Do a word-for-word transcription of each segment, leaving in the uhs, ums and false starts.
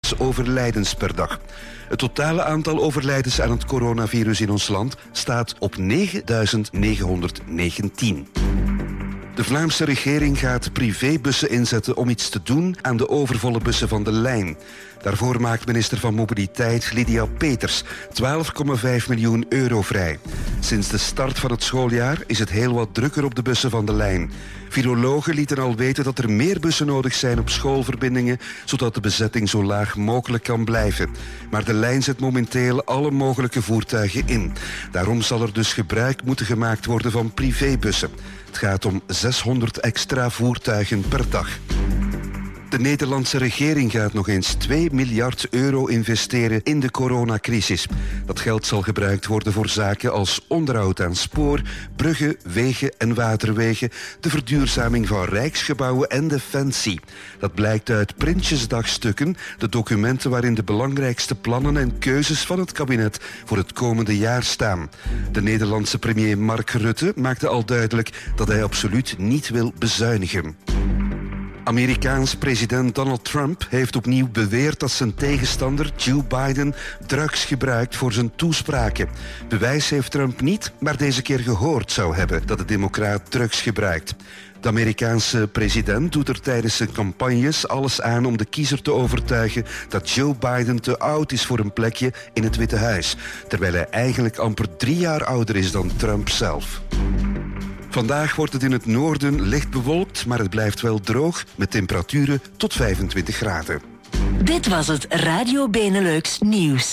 driehonderd overlijdens per dag. Het totale aantal overlijdens aan het coronavirus in ons land staat op negenduizend negenhonderdnegentien. De Vlaamse regering gaat privébussen inzetten om iets te doen aan de overvolle bussen van de lijn. Daarvoor maakt minister van Mobiliteit Lydia Peters twaalf komma vijf miljoen euro vrij. Sinds de start van het schooljaar is het heel wat drukker op de bussen van de lijn. Virologen lieten al weten dat er meer bussen nodig zijn op schoolverbindingen, zodat de bezetting zo laag mogelijk kan blijven. Maar de lijn zet momenteel alle mogelijke voertuigen in. Daarom zal er dus gebruik moeten gemaakt worden van privébussen. Het gaat om zeshonderd extra voertuigen per dag. De Nederlandse regering gaat nog eens twee miljard euro investeren in de coronacrisis. Dat geld zal gebruikt worden voor zaken als onderhoud aan spoor, bruggen, wegen en waterwegen, de verduurzaming van rijksgebouwen en defensie. Dat blijkt uit Prinsjesdagstukken, de documenten waarin de belangrijkste plannen en keuzes van het kabinet voor het komende jaar staan. De Nederlandse premier Mark Rutte maakte al duidelijk dat hij absoluut niet wil bezuinigen. Amerikaans president Donald Trump heeft opnieuw beweerd dat zijn tegenstander Joe Biden drugs gebruikt voor zijn toespraken. Bewijs heeft Trump niet, maar deze keer gehoord zou hebben dat de democraat drugs gebruikt. De Amerikaanse president doet er tijdens zijn campagnes alles aan om de kiezer te overtuigen dat Joe Biden te oud is voor een plekje in het Witte Huis, terwijl hij eigenlijk amper drie jaar ouder is dan Trump zelf. Vandaag wordt het in het noorden licht bewolkt, maar het blijft wel droog met temperaturen tot vijfentwintig graden. Dit was het Radio Benelux nieuws.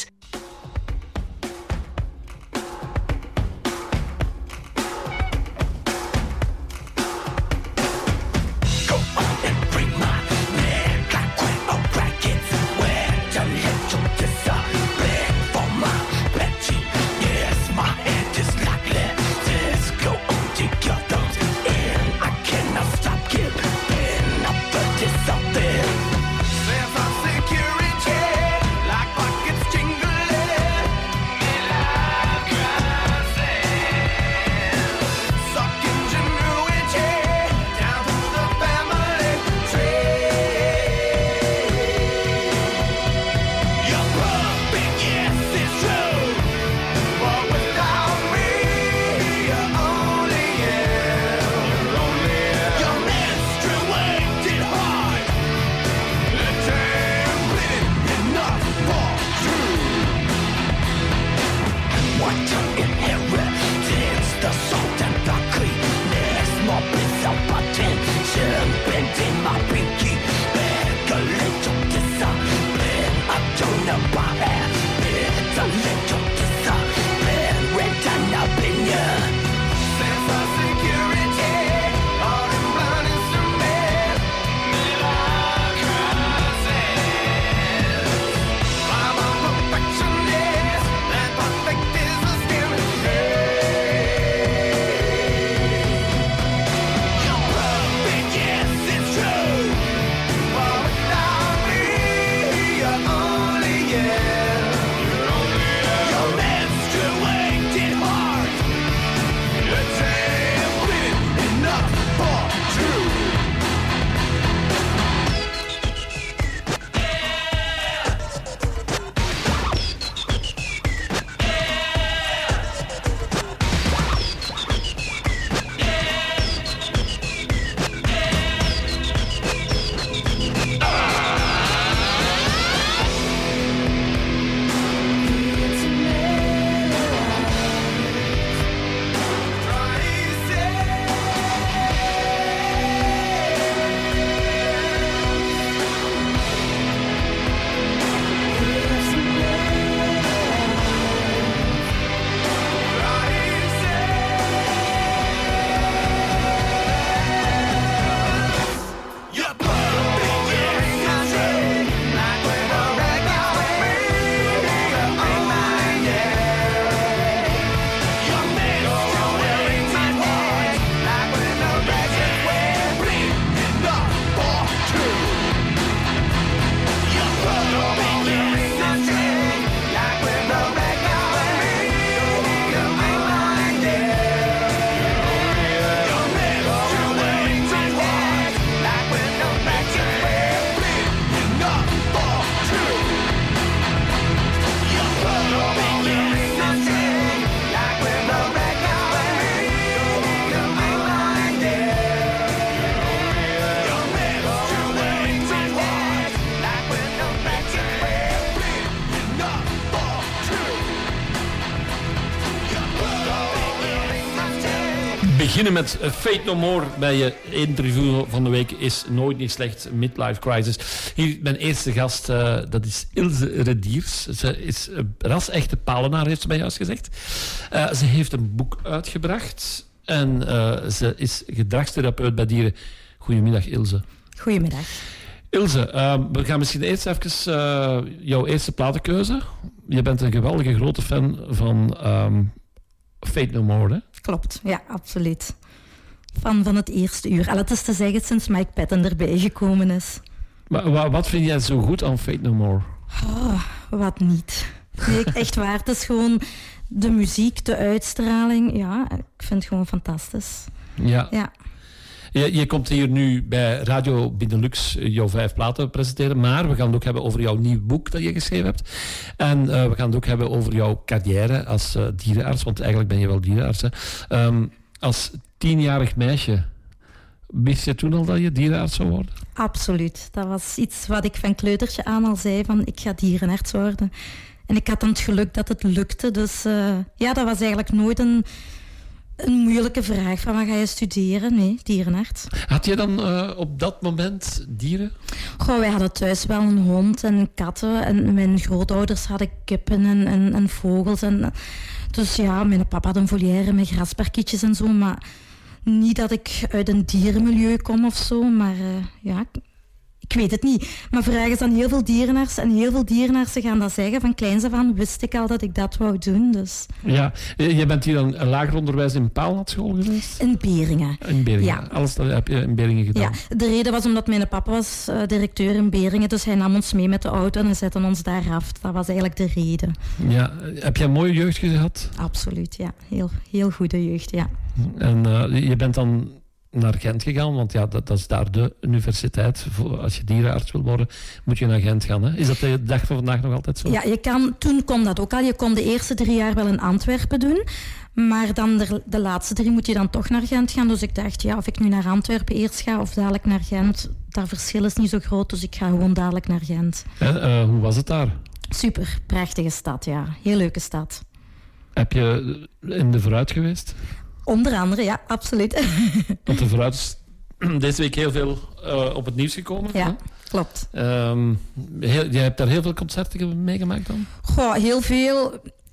beginnen met Fate No More bij je interview van de week is nooit niet slecht, Midlife Crisis. Hier mijn eerste gast, uh, dat is Ilse Rediers. Ze is uh, ras-echte Palenaar, heeft ze bij juist gezegd. Uh, ze heeft een boek uitgebracht en uh, ze is gedragstherapeut bij dieren. Goedemiddag, Ilse. Goedemiddag. Ilse, uh, we gaan misschien eerst even uh, jouw eerste platenkeuze. Je bent een geweldige grote fan van um, Fate No More, hè? Klopt, ja, absoluut. Fan van het eerste uur. Al het is te zeggen sinds Mike Patton erbij gekomen is. Maar wat vind jij zo goed aan Fate No More? Oh, wat niet. Nee, echt waar. Het is gewoon de muziek, de uitstraling. Ja, ik vind het gewoon fantastisch. Ja. Ja. Je, je komt hier nu bij Radio Benelux jouw vijf platen presenteren, maar we gaan het ook hebben over jouw nieuw boek dat je geschreven hebt. En uh, we gaan het ook hebben over jouw carrière als uh, dierenarts, want eigenlijk ben je wel dierenarts. Hè. Um, als tienjarig meisje, wist je toen al dat je dierenarts zou worden? Absoluut. Dat was iets wat ik van kleutertje aan al zei, van ik ga dierenarts worden. En ik had dan het geluk dat het lukte, dus uh, ja, dat was eigenlijk nooit een... Een moeilijke vraag, van wat ga je studeren? Nee, dierenarts. Had je dan uh, op dat moment dieren? Goh, wij hadden thuis wel een hond en katten. En mijn grootouders hadden kippen en, en, en vogels. En, dus ja, mijn papa had een volière met grasparkietjes en zo. Maar niet dat ik uit een dierenmilieu kom of zo. Maar uh, ja, ik weet het niet. Maar vragen is aan heel veel dierenartsen. En heel veel dierenartsen gaan dat zeggen. Van kleins af aan wist ik al dat ik dat wou doen. Dus. Ja, je bent hier dan een lager onderwijs in Paalnatschool geweest? In Beringen. In Beringen. Ja. Alles dat heb je in Beringen gedaan? Ja, de reden was omdat mijn papa was uh, directeur in Beringen. Dus hij nam ons mee met de auto en zette ons daar af. Dat was eigenlijk de reden. Ja. Heb je een mooie jeugd gehad? Absoluut, ja. Heel, heel goede jeugd, ja. En uh, je bent dan naar Gent gegaan, want ja, dat, dat is daar de universiteit. Als je dierenarts wil worden, moet je naar Gent gaan. Hè? Is dat de dag van vandaag nog altijd zo? Ja, je kan, toen kon dat ook al. Je kon de eerste drie jaar wel in Antwerpen doen. Maar dan de, de laatste drie moet je dan toch naar Gent gaan. Dus ik dacht, ja, of ik nu naar Antwerpen eerst ga of dadelijk naar Gent, dat verschil is niet zo groot. Dus ik ga gewoon dadelijk naar Gent. En, uh, hoe was het daar? Super, prachtige stad, ja. Heel leuke stad. Heb je in de Vooruit geweest? Onder andere, ja, absoluut. Want de Vooruit is deze week heel veel uh, op het nieuws gekomen. Ja, hè? klopt. Um, heel, jij hebt daar heel veel concerten meegemaakt dan? Goh, heel veel.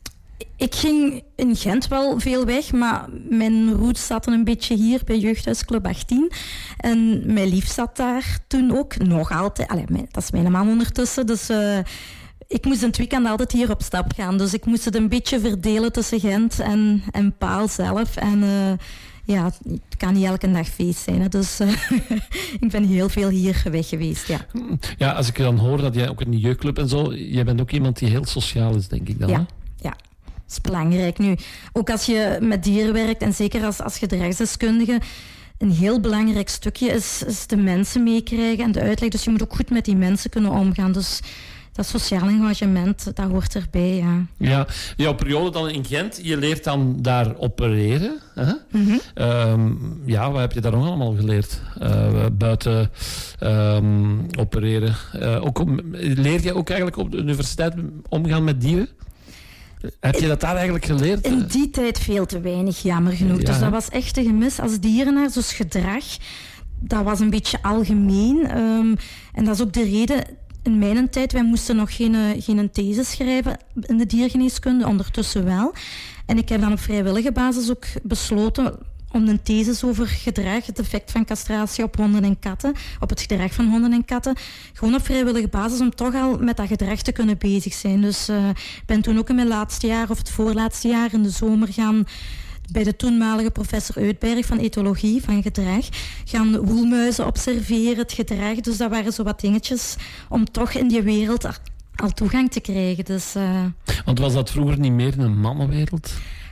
Ik ging in Gent wel veel weg, maar mijn roots zaten een beetje hier bij Jeugdhuisclub achttien. En mijn lief zat daar toen ook, nog altijd. Allee, dat is mijn man ondertussen, dus... Uh, Ik moest in het weekend altijd hier op stap gaan. Dus ik moest het een beetje verdelen tussen Gent en, en Paal zelf. En uh, ja, het kan niet elke dag feest zijn. Hè. Dus uh, ik ben heel veel hier weg geweest, ja. Ja, als ik dan hoor dat jij ook in de jeugdclub en zo... Jij bent ook iemand die heel sociaal is, denk ik dan, ja, hè? Ja, dat is belangrijk nu. Ook als je met dieren werkt en zeker als, als gedragsdeskundige... Een heel belangrijk stukje is, is de mensen meekrijgen en de uitleg. Dus je moet ook goed met die mensen kunnen omgaan. Dus... Dat sociaal engagement, dat hoort erbij, ja. Ja, jouw periode dan in Gent, je leert dan daar opereren. Hè? Mm-hmm. Um, ja, wat heb je daar nog allemaal geleerd? Uh, buiten um, opereren. Uh, ook om, leer je ook eigenlijk op de universiteit omgaan met dieren? Heb je dat daar eigenlijk geleerd? In die tijd veel te weinig, jammer genoeg. Ja. Dus dat was echt een gemis als dierenarts. Dus gedrag, dat was een beetje algemeen. Um, en dat is ook de reden... In mijn tijd, wij moesten nog geen, geen these schrijven in de diergeneeskunde, ondertussen wel. En ik heb dan op vrijwillige basis ook besloten om een thesis over gedrag, het effect van castratie op honden en katten, op het gedrag van honden en katten, gewoon op vrijwillige basis om toch al met dat gedrag te kunnen bezig zijn. Dus ik uh, ben toen ook in mijn laatste jaar of het voorlaatste jaar in de zomer gaan... bij de toenmalige professor Uitberg van etologie, van gedrag, gaan woelmuizen observeren, het gedrag. Dus dat waren zo wat dingetjes om toch in die wereld al toegang te krijgen. Dus, uh... Want was dat vroeger niet meer een mannenwereld?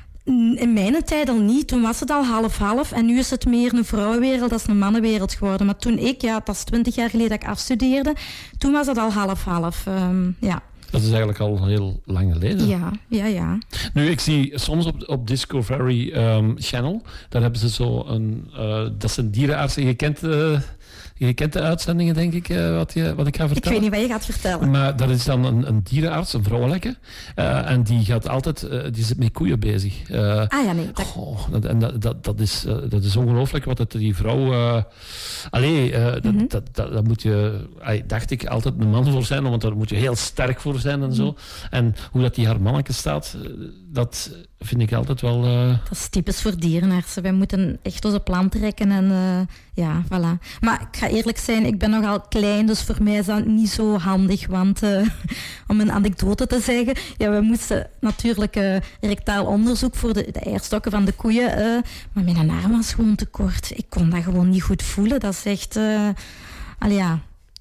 In mijn tijd al niet. Toen was het al half-half en nu is het meer een vrouwenwereld dan een mannenwereld geworden. Maar toen ik, ja, dat is twintig jaar geleden dat ik afstudeerde, toen was het al half-half, um, ja. Dat is eigenlijk al heel lang geleden. Ja, ja, ja. Nu, ik zie soms op, op Discovery um, Channel, daar hebben ze zo een... Uh, dat zijn dierenartsen. Je kent uh, Je kent de uitzendingen, denk ik, uh, wat, je, wat ik ga vertellen. Ik weet niet wat je gaat vertellen. Maar dat is dan een, een dierenarts, een vrouwelijke. Uh, en die gaat altijd, uh, die zit met koeien bezig. Uh, ah ja, nee. Dat... Oh, dat, en dat, dat, dat, is, uh, dat is ongelooflijk wat het die vrouw... Uh, allee, uh, dat, mm-hmm. dat, dat, dat moet je... Uh, dacht ik, altijd een man voor zijn, want daar moet je heel sterk voor zijn en zo. Mm. En hoe dat die haar manneke staat, dat vind ik altijd wel... Uh... Dat is typisch voor dierenartsen. Wij moeten echt onze plan trekken en uh, ja, voilà. Maar ik ga eerlijk zijn, ik ben nogal klein, dus voor mij is dat niet zo handig. Want uh, om een anekdote te zeggen, ja, we moesten natuurlijk uh, rectaal onderzoek voor de, de eierstokken van de koeien, uh, maar mijn arm was gewoon te kort. Ik kon dat gewoon niet goed voelen. Dat is echt... Uh, allee, ja...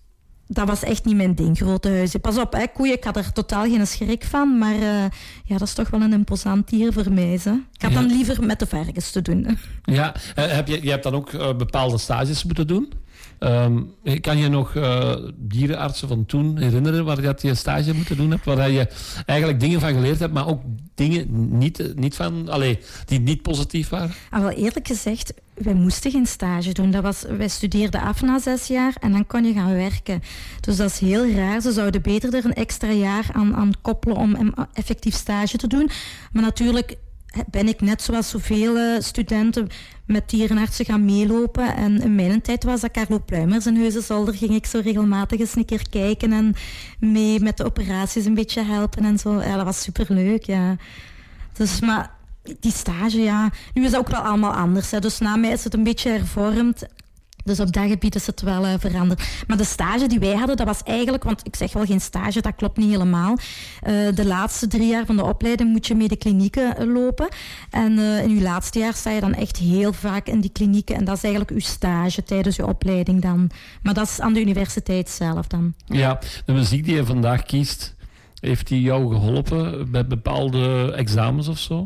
Dat was echt niet mijn ding, grote huizen. Pas op, hè, koeien, ik had er totaal geen schrik van. Maar uh, ja, dat is toch wel een imposant dier voor mij. Hè. Ik had ja. dan liever met de varkens te doen. Ja, uh, heb je, je hebt dan ook uh, bepaalde stages moeten doen. Um, kan je nog uh, dierenartsen van toen herinneren waar je je stage moeten doen hebt? Waar je eigenlijk dingen van geleerd hebt, maar ook dingen niet, niet van, allez, die niet positief waren? Ah, wel, eerlijk gezegd, wij moesten geen stage doen. Dat was, wij studeerden af na zes jaar en dan kon je gaan werken. Dus dat is heel raar. Ze zouden beter er een extra jaar aan, aan koppelen om effectief stage te doen. Maar natuurlijk ben ik net zoals zoveel uh, studenten met dierenartsen gaan meelopen. En in mijn tijd was dat Carlo Pluimers in Heuzenzolder. Ging ik zo regelmatig eens een keer kijken en mee met de operaties een beetje helpen en zo. Ja, dat was superleuk, ja. Dus, maar die stage, ja... Nu is dat ook wel allemaal anders, hè. Dus na mij is het een beetje hervormd. Dus op dat gebied is het wel uh, veranderd. Maar de stage die wij hadden, dat was eigenlijk... Want ik zeg wel geen stage, dat klopt niet helemaal. Uh, de laatste drie jaar van de opleiding moet je mee de klinieken uh, lopen. En uh, in je laatste jaar sta je dan echt heel vaak in die klinieken. En dat is eigenlijk uw stage tijdens je opleiding dan. Maar dat is aan de universiteit zelf dan. Ja, de muziek die je vandaag kiest, heeft die jou geholpen bij bepaalde examens of zo?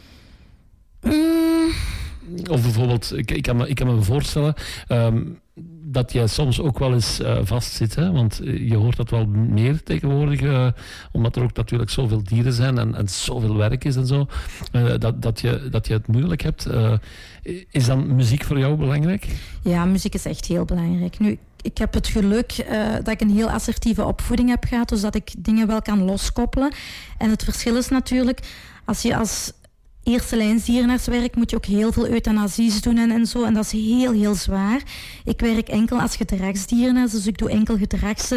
Mm. Of bijvoorbeeld, ik, ik, kan me, ik kan me voorstellen um, dat jij soms ook wel eens uh, vastzit. Hè? Want je hoort dat wel meer tegenwoordig, uh, omdat er ook natuurlijk zoveel dieren zijn en, en zoveel werk is en zo. Uh, dat, dat, je, dat je het moeilijk hebt. Uh, is dan muziek voor jou belangrijk? Ja, muziek is echt heel belangrijk. Nu, ik heb het geluk uh, dat ik een heel assertieve opvoeding heb gehad, dus dat ik dingen wel kan loskoppelen. En het verschil is natuurlijk, als je als eerste lijns dierenartswerk moet je ook heel veel euthanasies doen en, en zo. En dat is heel, heel zwaar. Ik werk enkel als gedragsdierenarts, dus ik doe enkel gedrags,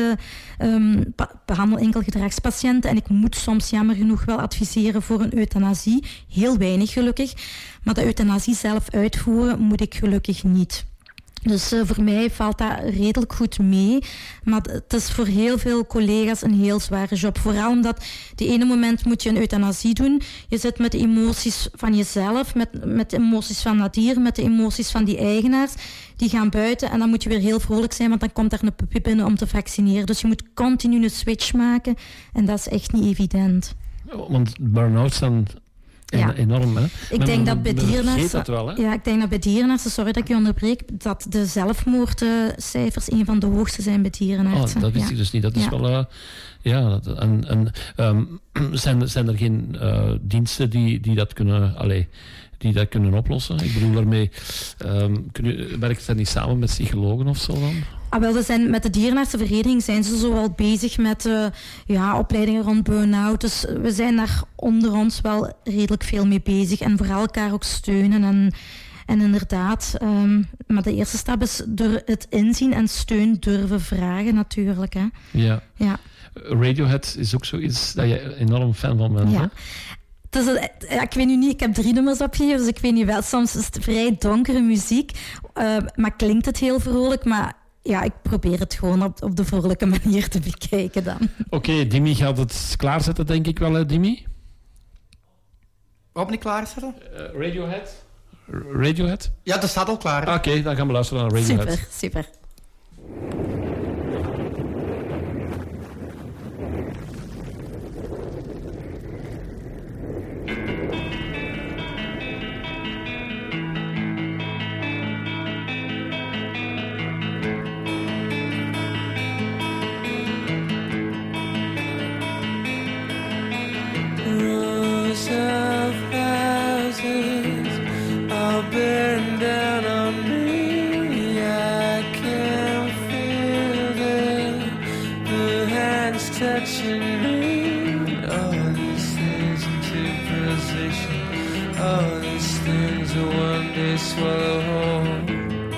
um, pa- behandel enkel gedragspatiënten. En ik moet soms jammer genoeg wel adviseren voor een euthanasie. Heel weinig gelukkig. Maar de euthanasie zelf uitvoeren moet ik gelukkig niet. Dus uh, voor mij valt dat redelijk goed mee. Maar het is voor heel veel collega's een heel zware job. Vooral omdat die ene moment moet je een euthanasie doen. Je zit met de emoties van jezelf, met, met de emoties van dat dier, met de emoties van die eigenaars. Die gaan buiten en dan moet je weer heel vrolijk zijn, want dan komt er een puppy binnen om te vaccineren. Dus je moet continu een switch maken en dat is echt niet evident. Want burn-outs dan... Ja. Enorm, hè? Ik men, denk dat bij dierenartsen... dat wel, hè? Ja, ik denk dat bij dierenartsen, sorry dat ik je onderbreek, dat de zelfmoordcijfers een van de hoogste zijn bij dierenartsen. Oh, dat wist ja. ik dus niet. Dat is ja. wel... Uh, ja, dat, en, en um, zijn, zijn er geen uh, diensten die, die dat kunnen... Allez, die dat kunnen oplossen? Ik bedoel daarmee... Um, kun je, werkt dat niet samen met psychologen of zo dan? Ah, wel, we zijn, met de dierenartsenvereniging zijn ze zoal bezig met uh, ja, opleidingen rond burn-out. Dus we zijn daar onder ons wel redelijk veel mee bezig. En vooral elkaar ook steunen. En, en inderdaad, um, maar de eerste stap is door het inzien en steun durven vragen natuurlijk. Hè. Ja. ja. Radiohead is ook zoiets dat je enorm fan van bent. Ja. Hè? Dus, ja, ik weet nu niet, ik heb drie nummers opgegeven, dus ik weet niet wel. Soms is het vrij donkere muziek, uh, maar klinkt het heel vrolijk, maar ja, ik probeer het gewoon op, op de vrolijke manier te bekijken dan. Oké, okay, Dimi gaat het klaarzetten, denk ik wel, hè, Dimi? Wat ben ik klaarzetten? Uh, Radiohead? Radiohead? Ja, dat staat al klaar. Oké, okay, dan gaan we luisteren naar Radiohead. Super, super. Burn down on me, I can't touching me. All these things into position. All these things will one day swallow whole.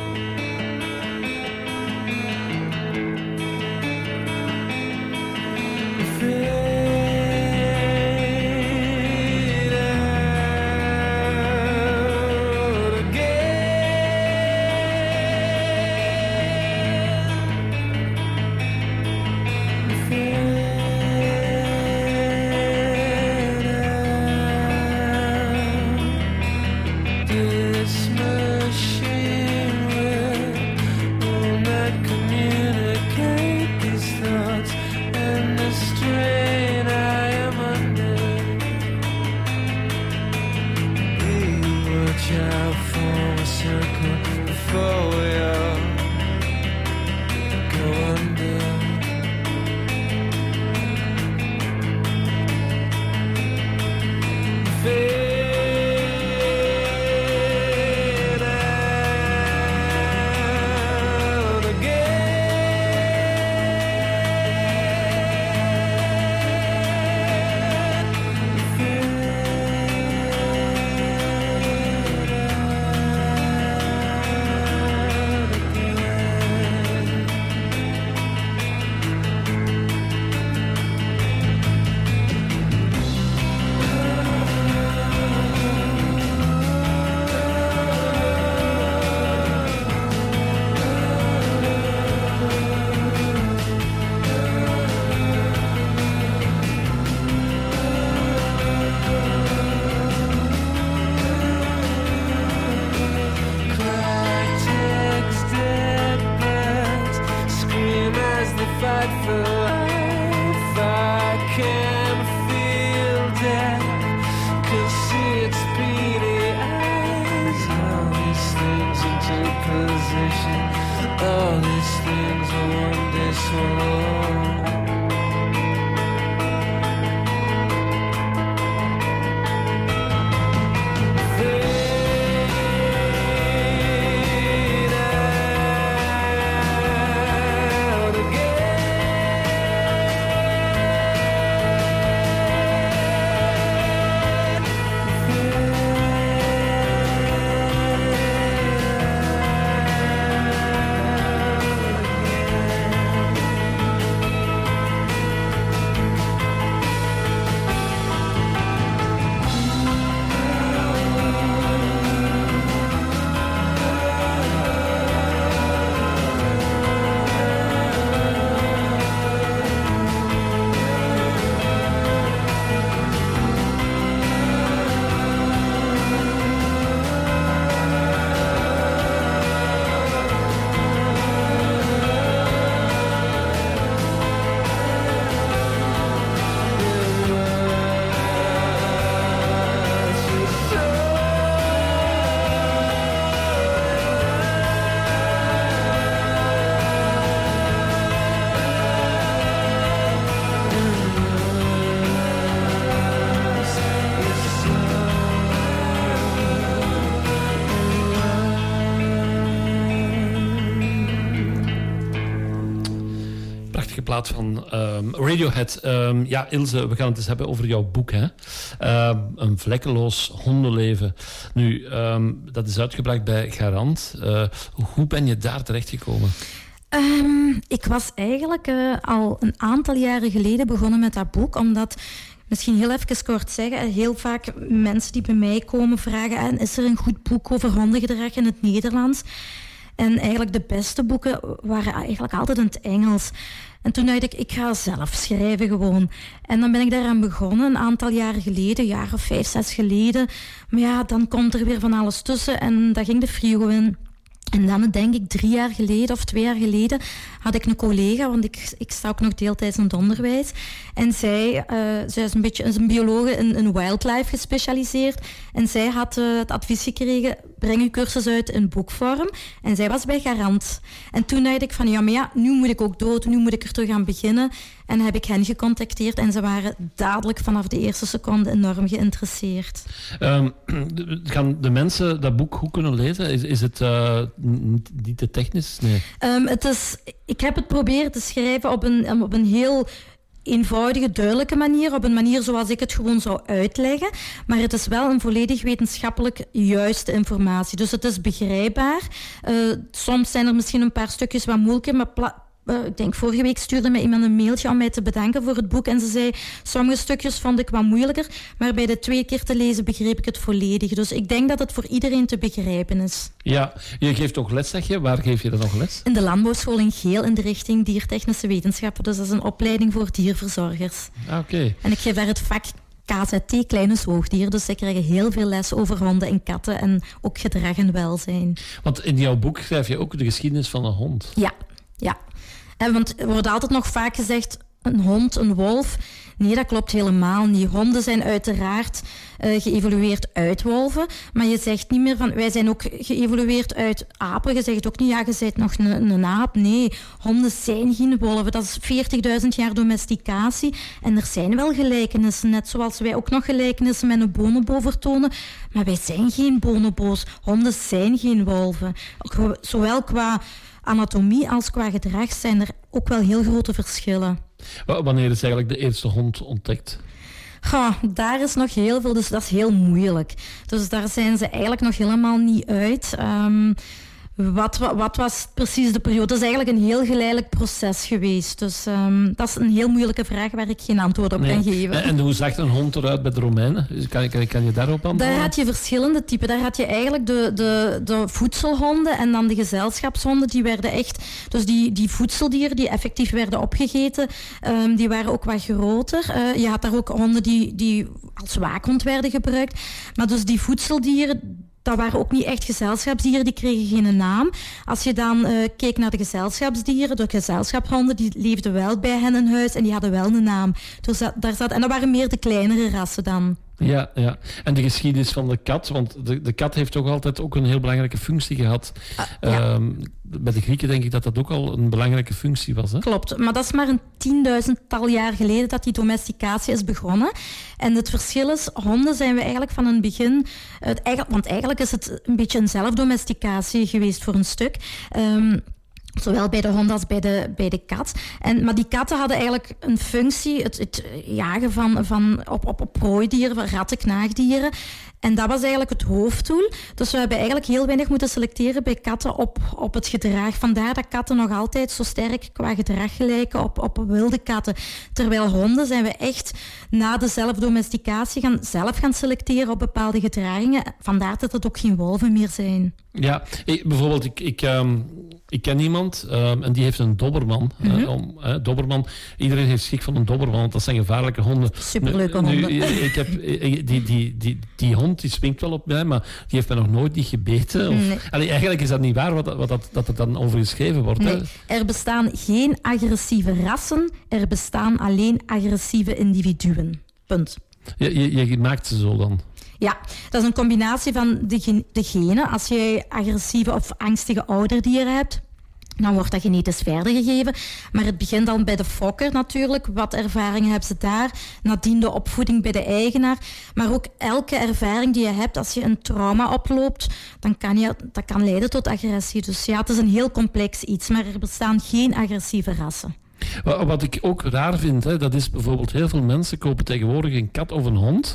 Plaat van um, Radiohead. Um, ja, Ilse, we gaan het eens hebben over jouw boek. Hè? Um, een vlekkeloos hondenleven. Nu, um, dat is uitgebracht bij Garant. Uh, hoe ben je daar terechtgekomen? Um, ik was eigenlijk uh, al een aantal jaren geleden begonnen met dat boek, omdat... Misschien heel even kort zeggen, heel vaak mensen die bij mij komen vragen, is er een goed boek over hondengedrag in het Nederlands? En eigenlijk de beste boeken waren eigenlijk altijd in het Engels. En toen dacht ik, ik ga zelf schrijven gewoon. En dan ben ik daaraan begonnen, een aantal jaren geleden, een jaar of vijf, zes geleden. Maar ja, dan komt er weer van alles tussen en dat ging de frigo in. En dan, denk ik, drie jaar geleden of twee jaar geleden had ik een collega, want ik, ik sta ook nog deeltijds in het onderwijs. En zij, uh, zij is een beetje is een biologe in, in wildlife gespecialiseerd. En zij had uh, het advies gekregen, breng uw cursus uit in boekvorm. En zij was bij Garant. En toen dacht ik van, ja, maar ja, nu moet ik ook dood, nu moet ik er terug aan beginnen. En heb ik hen gecontacteerd en ze waren dadelijk vanaf de eerste seconde enorm geïnteresseerd. Um, gaan de mensen dat boek goed kunnen lezen? Is, is het uh, niet te technisch? Nee. Um, het is, ik heb het proberen te schrijven op een, op een heel eenvoudige, duidelijke manier, op een manier zoals ik het gewoon zou uitleggen. Maar het is wel een volledig wetenschappelijk juiste informatie. Dus het is begrijpbaar. Uh, soms zijn er misschien een paar stukjes wat moeilijker, maar pla- Uh, ik denk, vorige week stuurde mij iemand een mailtje om mij te bedanken voor het boek. En ze zei, sommige stukjes vond ik wat moeilijker, maar bij de twee keer te lezen begreep ik het volledig. Dus ik denk dat het voor iedereen te begrijpen is. Ja, je geeft ook les, zeg je. Waar geef je dan nog les? In de landbouwschool in Geel, in de richting diertechnische wetenschappen. Dus dat is een opleiding voor dierverzorgers. Ah, oké. Okay. En ik geef daar het vak K Z T, kleine zoogdieren. Dus zij krijgen heel veel les over honden en katten en ook gedrag en welzijn. Want in jouw boek schrijf je ook de geschiedenis van een hond. Ja, ja. En want er wordt altijd nog vaak gezegd, een hond, een wolf. Nee, dat klopt helemaal niet. Honden zijn uiteraard uh, geëvolueerd uit wolven. Maar je zegt niet meer van, wij zijn ook geëvolueerd uit apen. Je zegt ook niet, ja, je bent nog een, een aap. Nee, honden zijn geen wolven. Dat is veertigduizend jaar domesticatie. En er zijn wel gelijkenissen. Net zoals wij ook nog gelijkenissen met een bonobo vertonen. Maar wij zijn geen bonobo's. Honden zijn geen wolven. Zowel qua anatomie als qua gedrag zijn er ook wel heel grote verschillen. Wanneer is eigenlijk de eerste hond ontdekt? Goh, daar is nog heel veel, dus dat is heel moeilijk. Dus daar zijn ze eigenlijk nog helemaal niet uit. Um, Wat, wat was precies de periode? Dat is eigenlijk een heel geleidelijk proces geweest. Dus um, dat is een heel moeilijke vraag waar ik geen antwoord op nee. kan geven. En, en hoe zag een hond eruit bij de Romeinen? Kan, kan, kan je daarop antwoorden? Daar had je verschillende typen. Daar had je eigenlijk de, de, de voedselhonden en dan de gezelschapshonden. Die werden echt... Dus die, die voedseldieren die effectief werden opgegeten, um, die waren ook wat groter. Uh, je had daar ook honden die, die als waakhond werden gebruikt. Maar dus die voedseldieren... Dat waren ook niet echt gezelschapsdieren, die kregen geen naam. Als je dan uh, keek naar de gezelschapsdieren, de gezelschapshonden, die leefden wel bij hen in huis en die hadden wel een naam. Dus dat, daar zat, en dat waren meer de kleinere rassen dan. Ja, ja. En de geschiedenis van de kat, want de, de kat heeft toch altijd ook een heel belangrijke functie gehad. Uh, ja. um, bij de Grieken denk ik dat dat ook al een belangrijke functie was. Hè? Klopt, maar dat is maar een tienduizendtal jaar geleden dat die domesticatie is begonnen. En het verschil is, honden zijn we eigenlijk van een begin... Het, eigenlijk, want eigenlijk is het een beetje een zelfdomesticatie geweest voor een stuk... Um, Zowel bij de hond als bij de, bij de kat. En, maar die katten hadden eigenlijk een functie, het, het jagen van, van op, op, op prooidieren, van ratten, knaagdieren. En dat was eigenlijk het hoofddoel. Dus we hebben eigenlijk heel weinig moeten selecteren bij katten op, op het gedrag. Vandaar dat katten nog altijd zo sterk qua gedrag gelijken op, op wilde katten. Terwijl honden zijn we echt na de zelfdomesticatie gaan, zelf gaan selecteren op bepaalde gedragingen. Vandaar dat het ook geen wolven meer zijn. Ja, ik, bijvoorbeeld, ik, ik, um, ik ken iemand um, en die heeft een doberman. Mm-hmm. Uh, om, uh, doberman. Iedereen heeft schrik van een doberman, want dat zijn gevaarlijke honden. Superleuke nu, honden. Nu, ik heb, die, die, die, die hond die springt wel op mij, maar die heeft mij nog nooit niet gebeten. Of, nee. allee, eigenlijk is dat niet waar wat, wat dat, dat er dan over geschreven wordt. Nee, hè? Er bestaan geen agressieve rassen, er bestaan alleen agressieve individuen. Punt. Je, je, je maakt ze zo dan? Ja, dat is een combinatie van de, gen- de genen. Als je agressieve of angstige ouderdieren hebt, dan wordt dat genetisch verder gegeven. Maar het begint dan bij de fokker natuurlijk. Wat ervaringen hebben ze daar? Nadien de opvoeding bij de eigenaar. Maar ook elke ervaring die je hebt, als je een trauma oploopt, dan kan je, dat kan leiden tot agressie. Dus ja, het is een heel complex iets. Maar er bestaan geen agressieve rassen. Wat ik ook raar vind, hè, dat is bijvoorbeeld heel veel mensen kopen tegenwoordig een kat of een hond.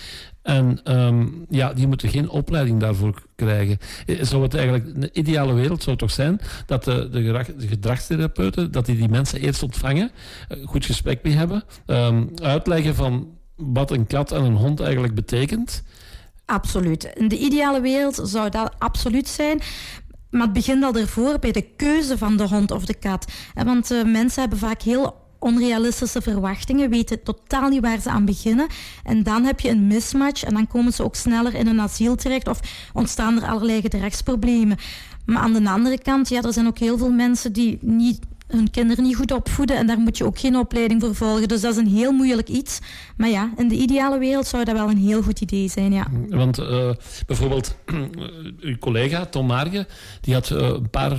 En um, ja, die moeten geen opleiding daarvoor krijgen. Zou het eigenlijk, een ideale wereld zou het toch zijn dat de, de, gedrag, de gedragstherapeuten, dat die die mensen eerst ontvangen, goed gesprek mee hebben, um, uitleggen van wat een kat en een hond eigenlijk betekent. Absoluut. In de ideale wereld zou dat absoluut zijn. Maar het begint al ervoor bij de keuze van de hond of de kat. Want uh, mensen hebben vaak heel onrealistische verwachtingen, weten totaal niet waar ze aan beginnen. En dan heb je een mismatch en dan komen ze ook sneller in een asiel terecht of ontstaan er allerlei gedragsproblemen. Maar aan de andere kant, ja, er zijn ook heel veel mensen die niet, hun kinderen niet goed opvoeden en daar moet je ook geen opleiding voor volgen. Dus dat is een heel moeilijk iets. Maar ja, in de ideale wereld zou dat wel een heel goed idee zijn, ja. Want uh, bijvoorbeeld, uw collega Tom Marge, die had uh, een paar...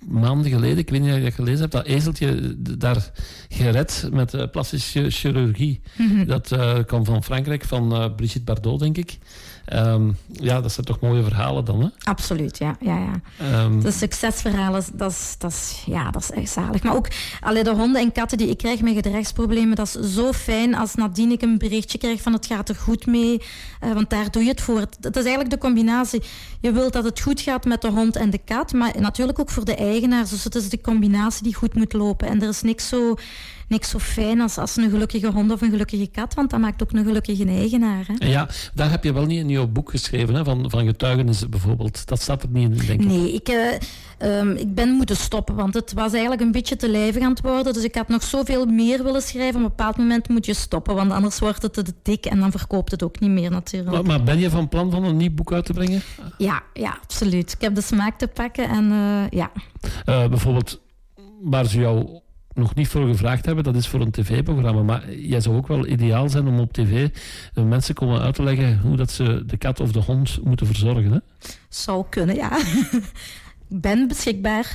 maanden geleden, ik weet niet of je dat gelezen hebt, dat ezeltje daar gered met uh, plastische chirurgie. Mm-hmm. Dat uh, kwam van Frankrijk, van uh, Brigitte Bardot, denk ik. Um, ja, dat zijn toch mooie verhalen dan, hè? Absoluut, ja. ja, ja. Um, de succesverhalen, dat is, dat, is, ja, dat is echt zalig. Maar ook allee, de honden en katten die ik krijg met gedragsproblemen, dat is zo fijn als nadien ik een berichtje krijg van het gaat er goed mee, uh, want daar doe je het voor. Dat is eigenlijk de combinatie. Je wilt dat het goed gaat met de hond en de kat, maar natuurlijk ook voor de eigenaars. Dus het is de combinatie die goed moet lopen. En er is niks zo... Niks zo fijn als, als een gelukkige hond of een gelukkige kat, want dat maakt ook een gelukkige eigenaar. Hè? Ja, daar heb je wel niet in jouw boek geschreven, hè, van, van getuigenissen bijvoorbeeld. Dat staat er niet in, denk ik. Nee, ik, uh, um, ik ben moeten stoppen, want het was eigenlijk een beetje te lijvig aan het worden. Dus ik had nog zoveel meer willen schrijven. Op een bepaald moment moet je stoppen, want anders wordt het te dik en dan verkoopt het ook niet meer natuurlijk. Maar, maar ben je van plan van een nieuw boek uit te brengen? Ja, ja, absoluut. Ik heb de smaak te pakken en uh, ja. Uh, bijvoorbeeld, waar ze jou nog niet voor gevraagd hebben, dat is voor een tv-programma. Maar jij zou ook wel ideaal zijn om op tv de mensen komen uit te leggen hoe dat ze de kat of de hond moeten verzorgen. Hè? Zou kunnen, ja. Ik ben beschikbaar.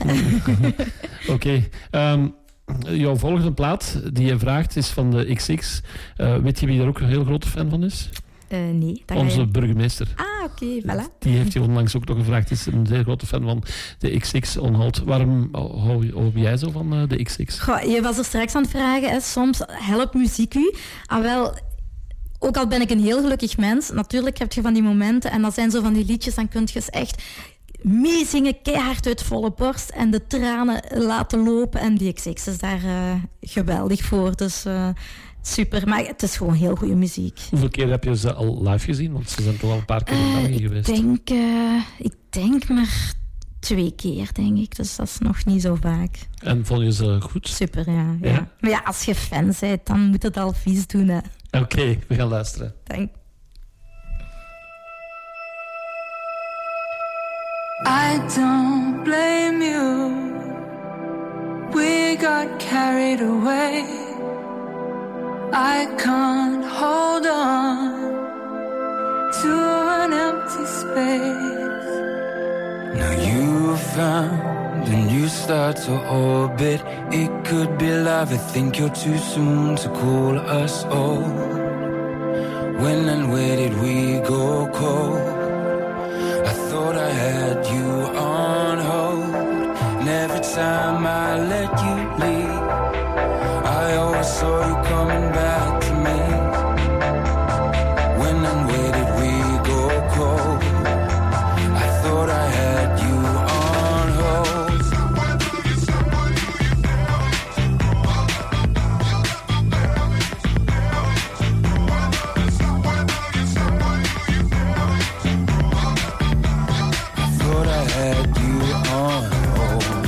Oké. Okay. Um, jouw volgende plaat die je vraagt is van de X X. Uh, weet je wie daar ook een heel grote fan van is? Uh, nee. Onze je... burgemeester. Ah, oké, okay, voilà. Die heeft je onlangs ook nog gevraagd. Is een zeer grote fan van de X X On Hold. Waarom hou, hou jij zo van uh, de X X? Goh, je was er straks aan het vragen, hè. Soms helpt muziek u. Ah, wel, ook al ben ik een heel gelukkig mens, natuurlijk heb je van die momenten en dat zijn zo van die liedjes, dan kun je eens echt meezingen, keihard uit volle borst en de tranen laten lopen. En die X X is daar uh, geweldig voor. Dus... Uh, super, maar het is gewoon heel goede muziek. Hoeveel keer heb je ze al live gezien? Want ze zijn toch al een paar keer in uh, België geweest. Ik denk, uh, ik denk maar twee keer, denk ik. Dus dat is nog niet zo vaak. En vond je ze goed? Super, ja. ja. ja? Maar ja, als je fan bent, dan moet het al vies doen, hè. Oké, okay, we gaan luisteren. Dank. I don't blame you. We got carried away. I can't hold on to an empty space. Now you found a new start to orbit. It could be love. I think you're too soon to call us old. When and where did we go cold? I thought I had you on hold, and every time I let you leave, I always saw you coming back to me. When and where did we go cold? I thought I had you on hold. I thought I had you on hold.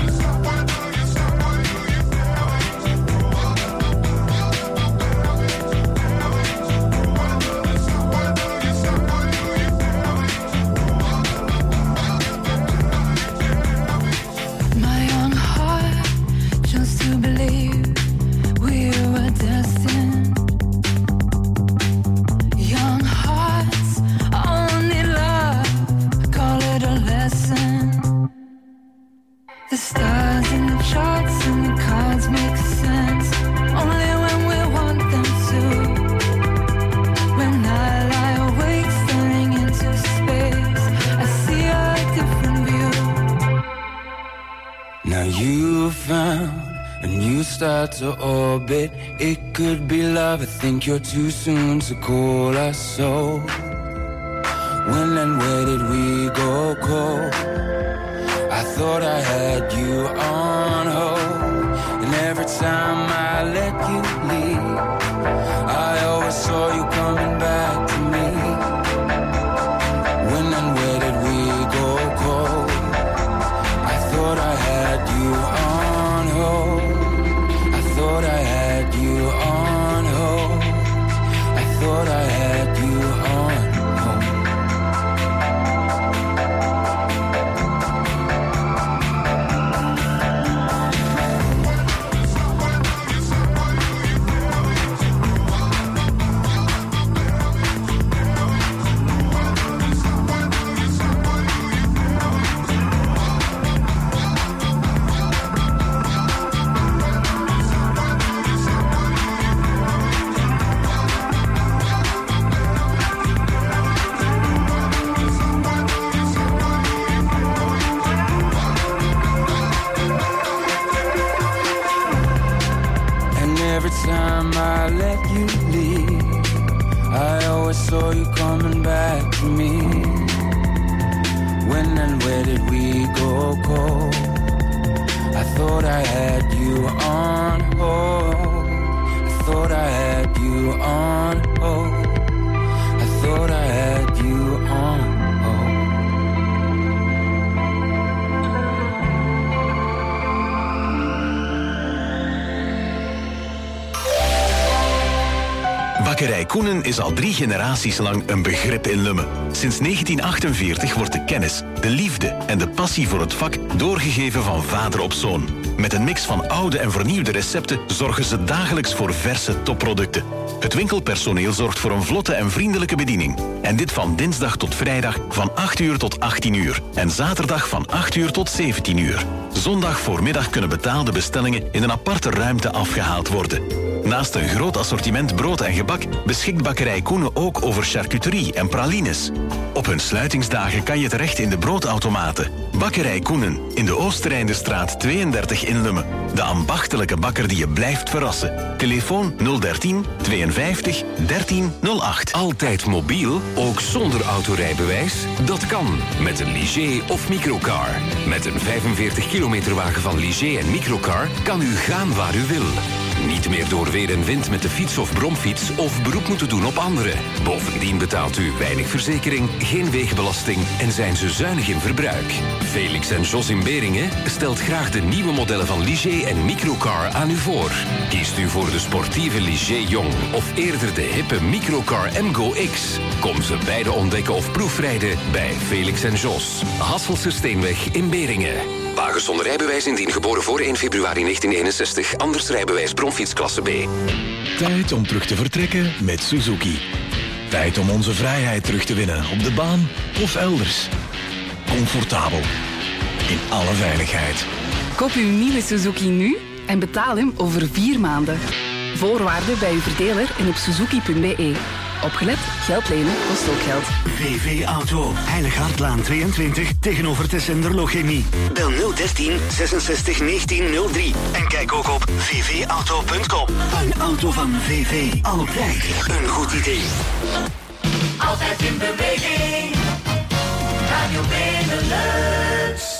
The stars and the charts and the cards make sense only when we want them to. When I lie awake staring into space, I see a different view. Now you found a new star to orbit. It could be love. I think you're too soon to call us so. When and where did we go cold? I thought I had you on hold, and every time I let you leave, I always saw you coming back to me. When and where did we go cold? I thought I had you on hold. I thought I had you on hold. I thought I had you on hold. saw you coming back to me. When and where did we go cold? I thought I had you on hold. I thought I had you on hold. I thought I had you on hold. Bakkerij Koenen is al drie generaties lang een begrip in Lummen. Sinds negentien achtenveertig wordt de kennis, de liefde en de passie voor het vak doorgegeven van vader op zoon. Met een mix van oude en vernieuwde recepten zorgen ze dagelijks voor verse topproducten. Het winkelpersoneel zorgt voor een vlotte en vriendelijke bediening. En dit van dinsdag tot vrijdag van acht uur tot achttien uur. En zaterdag van acht uur tot zeventien uur. Zondag voormiddag kunnen betaalde bestellingen in een aparte ruimte afgehaald worden. Naast een groot assortiment brood en gebak beschikt Bakkerij Koenen ook over charcuterie en pralines. Op hun sluitingsdagen kan je terecht in de broodautomaten. Bakkerij Koenen in de Oosterijnderstraat tweeëndertig in Lummen. De ambachtelijke bakker die je blijft verrassen. Telefoon nul dertien tweeënvijftig dertien nul acht. Altijd mobiel, ook zonder autorijbewijs? Dat kan met een Ligier of Microcar. Met een vijfenveertig kilometer wagen van Ligier en Microcar kan u gaan waar u wil. Niet meer door weer en wind met de fiets of bromfiets of beroep moeten doen op anderen. Bovendien betaalt u weinig verzekering, geen wegenbelasting en zijn ze zuinig in verbruik. Felix en Jos in Beringen stelt graag de nieuwe modellen van Ligier en Microcar aan u voor. Kiest u voor de sportieve Ligier Jong of eerder de hippe Microcar Emgo X? Kom ze beide ontdekken of proefrijden bij Felix en Jos. Hasselse Steenweg in Beringen. Wagen zonder rijbewijs indien geboren voor één februari negentien eenenzestig. Anders rijbewijs bromfiets klasse B. Tijd om terug te vertrekken met Suzuki. Tijd om onze vrijheid terug te winnen op de baan of elders. Comfortabel. In alle veiligheid. Koop uw nieuwe Suzuki nu en betaal hem over vier maanden. Voorwaarden bij uw verdeler en op suzuki punt b e. Opgelet, geld lenen kost ook geld. V V Auto, Heilig Hartlaan tweeëntwintig tegenover Tessenderlo Chemie. Bel nul dertien zesenzestig negentien nul drie en kijk ook op v v auto punt com. Een auto van V V, altijd een goed idee. Altijd in beweging, Radio Benelux.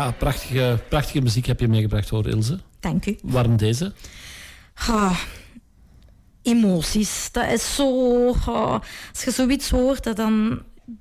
Ja, prachtige, prachtige muziek heb je meegebracht hoor, Ilse. Dank u. Waarom deze? Ah, emoties. Dat is zo... Ah, als je zoiets hoort, dan...